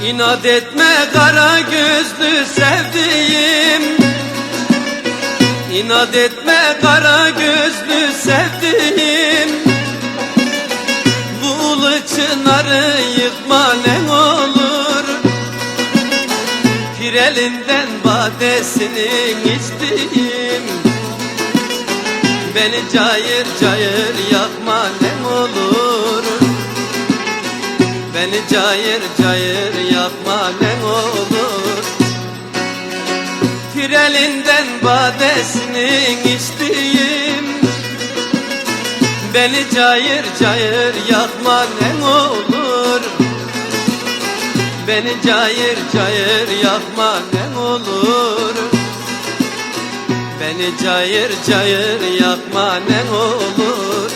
İnat etme kara gözlü sevdiğim, İnat etme kara gözlü sevdiğim. Bu ulu çınarı yıkma ne olur, Pir elinden badesini içtiğim. Beni cayır cayır yakma ne olur, beni cayır cayır yakma ne olur. Pir elinden badesini içtiğim. Beni cayır cayır yakma ne olur, beni cayır cayır yakma ne olur, beni cayır cayır yakma ne olur.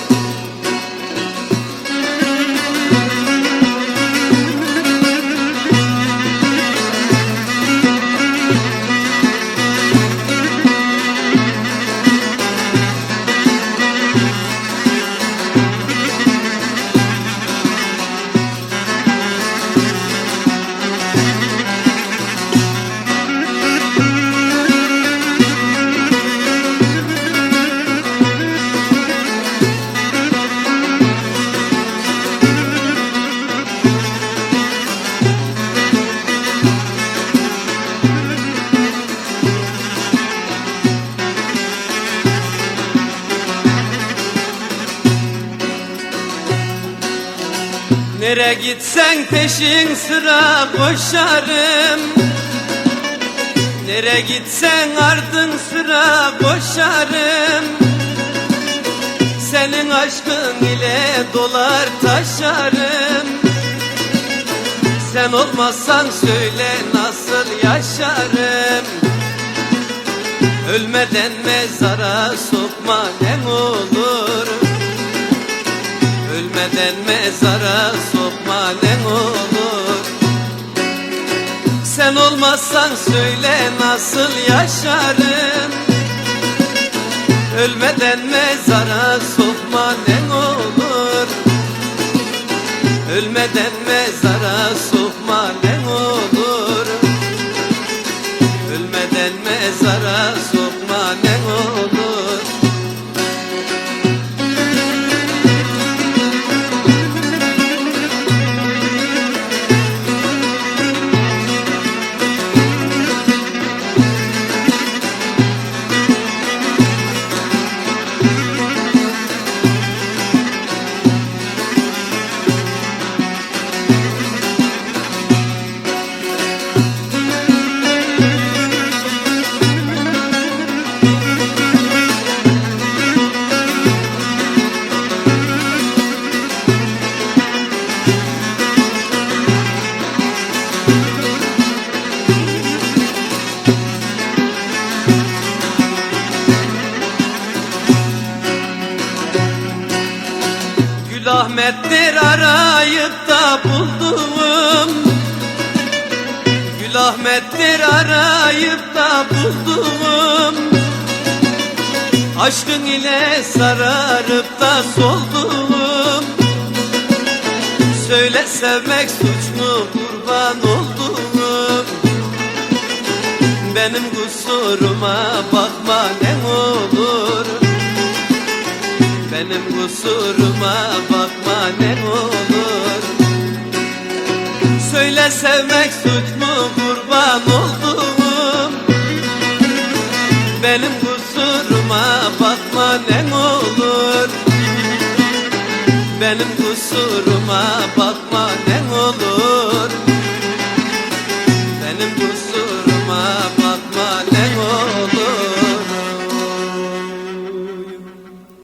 Nere gitsen peşin sıra koşarım, nere gitsen ardın sıra koşarım. Senin aşkın ile dolar taşarım. Sen olmazsan söyle nasıl yaşarım. Ölmeden mezara sokma ne olur, ölmeden mezara sokma ne olur. Sen olmazsan söyle nasıl yaşarım. Ölmeden mezara sokma ne olur, ölmeden mezara sokma ne olur, ölmeden mezara sokma ne olur. Ahmettir arayıp da bulduğum, Gül Ahmettir arayıp da bulduğum. Aşkın ile sararıp da solduğum. Söyle sevmek suç mu kurban olduğum. Benim kusuruma bakma ne olur, benim kusuruma bakma ne olur. Söyle sevmek suç mu kurban olduğum. Benim kusuruma bakma ne olur, benim kusuruma bakma